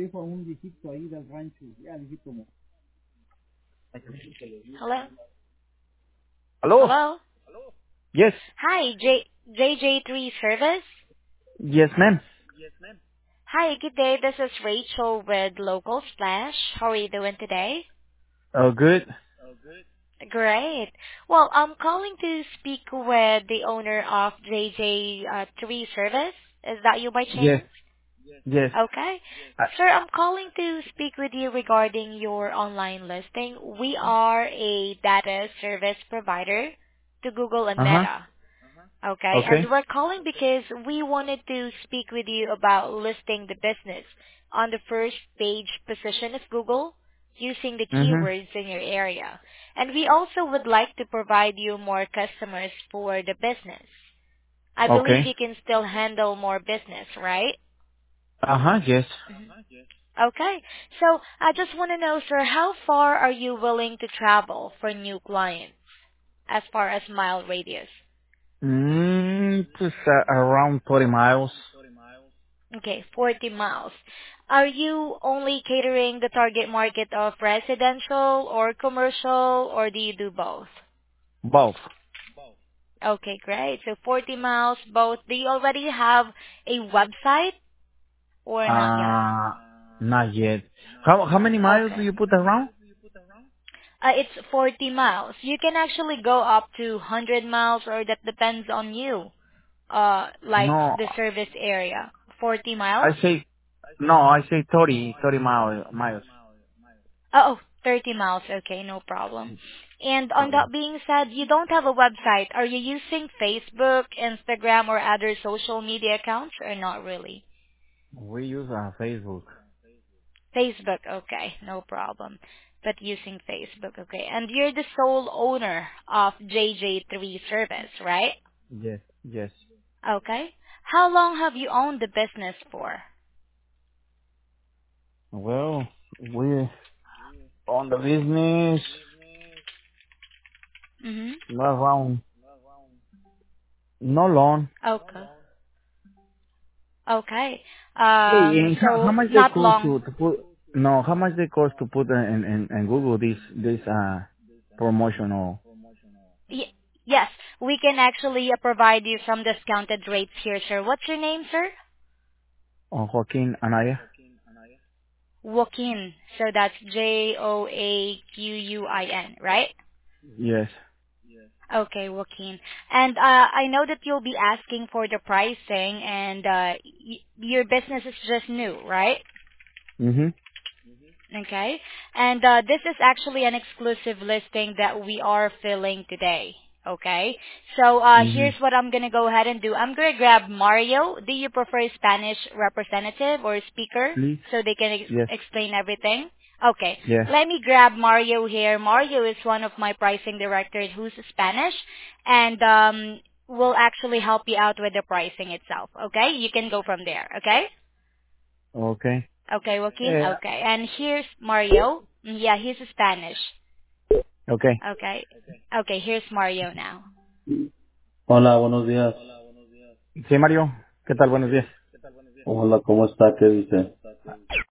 Hello? Hello? Hello? Yes. Hi, JJ3 Service? Yes, ma'am. Hi, good day. This is Rachel with Local Splash. How are you doing today? Oh, good. Great. Well, I'm calling to speak with the owner of JJ3 Service. Is that you by Yes. chance? Yes. Okay. Sir, I'm calling to speak with you regarding your online listing. We are a data service provider to Google and Uh-huh. Meta. Okay, and Okay. we're calling because we wanted to speak with you about listing the business on the first page position of Google using the Mm-hmm. keywords in your area. And we also would like to provide you more customers for the business. I believe Okay. you can still handle more business, right? Uh-huh, yes. Mhm. Okay, so I just want to know, sir, how far are you willing to travel for new clients as far as mile radius? Just around 40 miles. Okay, 40 miles. Are you only catering the target market of residential or commercial, or do you do both? Both. Okay, great. So 40 miles, both. Do you already have a website or not yet? Uh, not yet. How many miles do Okay. you put around? It's 40 miles. You can actually go up to 100 miles, or that depends on you, like No, the service area. 40 miles? I say, no, I say 30 miles. Oh, 30 miles. Okay, no problem. And on Okay. that being said, you don't have a website. Are you using Facebook, Instagram, or other social media accounts, or not really? We use Facebook. Facebook, okay, no problem. But using Facebook, okay. And you're the sole owner of JJ3 Service, right? Yes. Yes. Okay. How long have you owned the business for? Well, we on the business Mm-hmm. around, no long. Okay. Okay. Hey, and how So much they not cost long. to put? No, how much they cost to put in Google this promotional Y- yes, we can actually provide you some discounted rates here, sir. What's your name, sir? on Joaquin Anaya? Joaquin. So that's Joaquin, right? Yes. Okay, Joaquin. And I know that you'll be asking for the pricing, and your business is just new, right? Mhm. Okay. And this is actually an exclusive listing that we are filling today. Okay. So here's Mhm. what I'm going to go ahead and do. I'm going to grab Mario. Do you prefer Spanish representative or speaker Please. so they can Yes. explain everything? Okay. Yeah. Let me grab Mario here. Mario is one of my pricing directors who's Spanish, and will actually help you out with the pricing itself. Okay. You can go from there. Okay. Okay. Okay, Joaquin. Yeah. Okay. And here's Mario. Yeah, he's Spanish. Okay. Okay. Okay, here's Mario now. Hola, buenos días. Sí, Mario. ¿Qué tal? Buenos días. Hola, ¿cómo está? ¿Qué dice?